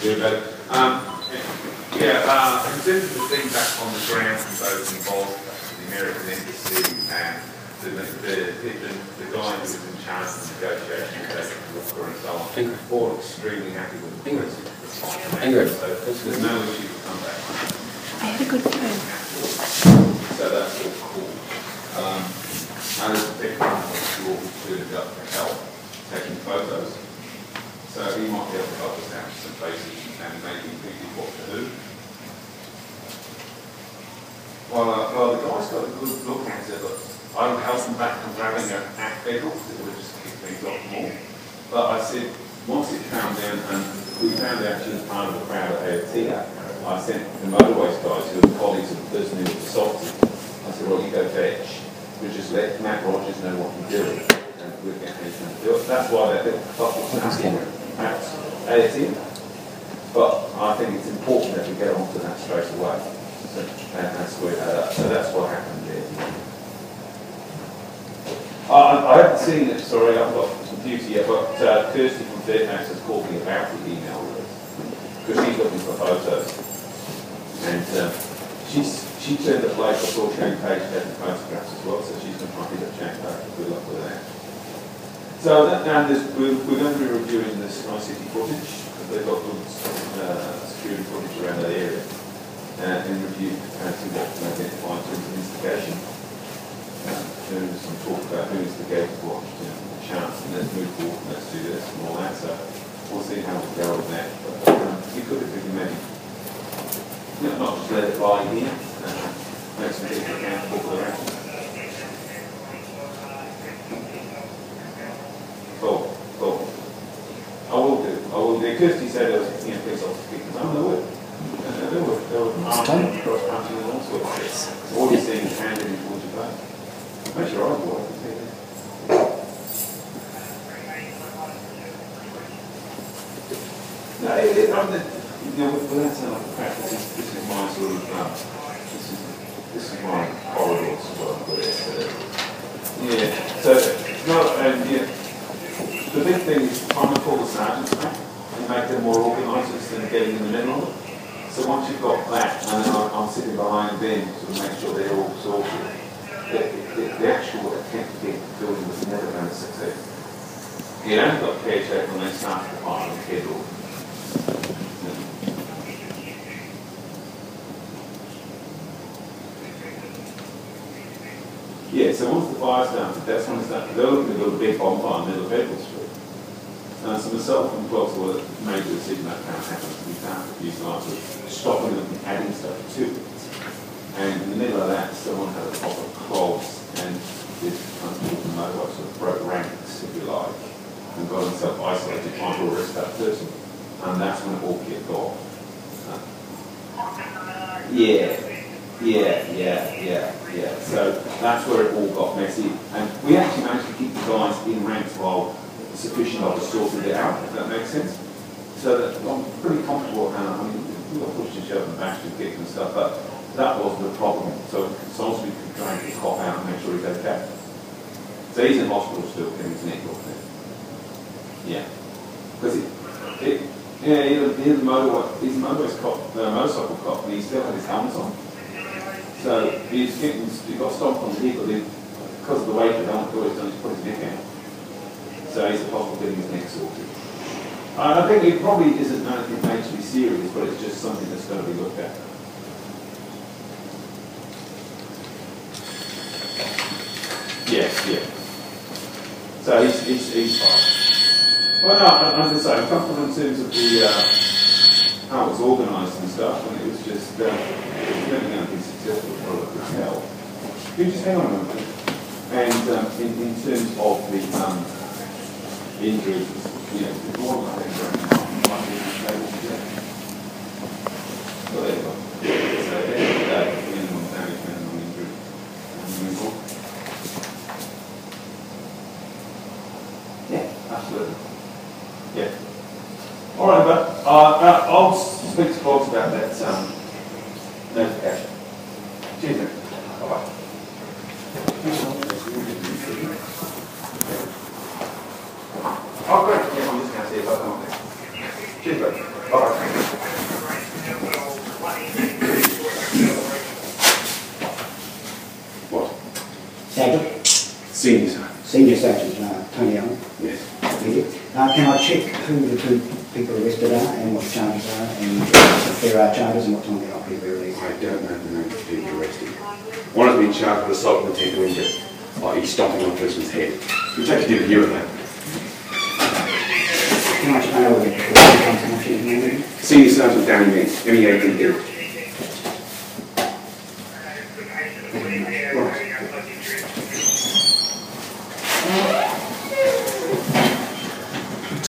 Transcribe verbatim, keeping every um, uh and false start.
Yeah, but, um, yeah, uh, in terms of the feedback on the ground from those involved, the American Embassy and the, the, the, the guy who was in charge of the negotiation with David Walker and so on, Ingrid. all extremely happy with the policy. Ingrid. So there's no issue to come back. I had a good time. So that's all cool. Um, and there's a big one who will be up for help taking photos. So he might be able to help us out with some faces and maybe thinking what to do. Well, uh, well, the guy's got a good look at it, but I would help him back from grabbing an act federal because it would just kick things off more. But I said, once it calmed down, and we found out she was part of the crowd at A O T, I sent the motorways guys who were colleagues of the person who was assaulted. I said, well, you go fetch. We just let Matt Rogers know what you're doing, and we'll get anything to do it. That's why that little fuck was happening at A O T. But I think it's important that we get onto that straight away. So, and that's where, uh, so that's what happened there. Uh, I haven't seen it, sorry, I've got confused yet, but uh, Kirsty from Fairfax has called me about the email because she's looking for photos. And uh, she's, she turned up late, I saw Shane Page taking photographs as well, so she's going to try and get a check back. Good luck with that. So that, now there's, we're, we're going to be reviewing the Sky City footage, because they've got good uh, security footage around that area, uh, and review and see what can identify in terms of instigation. Uh, there's some talk about who instigated what, you know, the chance, and let's move forward, let's do this, and all that. So we'll see how we go with that. But um, we could have been maybe, you know, not just let it lie here, uh, make some people accountable for their actions. Cool, cool. I will do. I will do. Kirsty said there was, you know, police officers kicking them. There were. Uh, there were. There were marching, cross punching, and all sorts of shit. All you're seeing is handed in towards your face. Makes your eyes water. I can see that. No, it, it, I'm the, you know, without sounding like a practice, this, this is my sort of, um, this is, this is my corridor, is what I put it. So, yeah. So, no, and yeah. The big thing is trying to pull the sergeants back and make them more organised instead of getting in the middle of it. So once you've got that, and then I'm, I'm sitting behind them to make sure they're all sorted, the, the, the actual attempt to get the building was never going to succeed. You only got caretaker when they start to fire and head off. Yeah, so once the fire's done, that's when it's done. They're looking to build a big bonfire in the middle of Bedford Street. Uh, so myself and twelve were made the decision that can't happen. We can't use lights of stopping them from adding stuff to it. And in the middle of that, someone had a proper clogs and did unfortunate motorbike sort of broke ranks, if you like, and got himself isolated trying to arrest that person. And that's when it all kicked off. Uh, yeah. Yeah, yeah, yeah, yeah. So that's where it all got messy. And we actually managed to keep the guys in ranks while sufficient of us sorted it out, if that makes sense. So that I'm pretty comfortable now. I mean, we got pushed and shoved and bashed and kicked and stuff, but that wasn't the problem. So consultants we could try and get cop out and make sure he's okay. So he's in hospital still, getting his neck off there. Yeah. Because it, it, yeah, he's a motor, he's a motorist cop, uh, motorcycle cop, and he still had his helmet on. So he's getting, he got stomped on the head, but because of the weight of the helmet, all he's done is put his neck out. So he's possible getting his neck sorted. Uh, I think it probably isn't anything majorly serious, but it's just something that's got to be looked at. Yes, yeah. So he's, he's, he's fine. Well, no, I'm just saying, I'm comfortable in terms of the, uh, how it was organised and stuff, and it was just, uh, it was never going to be successful for a hotel. Can you just hang on a moment? And um, in, in terms of the um, injuries, you know, the more than I think very much, might be able to get. Well, there you go. So at the end of the day, minimum damage, minimum injury, and move on. Yeah, absolutely. Yeah. All right, but uh, uh, I'll speak to folks about that um, notification. Cheers, mate. Bye-bye. Oh, great. Yeah, I'm just going to see if I can. Cheers, mate. Bye-bye. Sergeant? Senior sir. Senior Sergeant, uh, Tony Allen. Yes. Thank you. Uh, can I check who the two people arrested are and what the charges are, and if there are charges and what time they're likely to be released? I don't know the names of the people arrested. One has been charged with assault and intent to injure, that is stomping on a person's head. We take a different view of that. Can I just know whether the comes from? Senior Sergeant Danny Mead, M E A D D.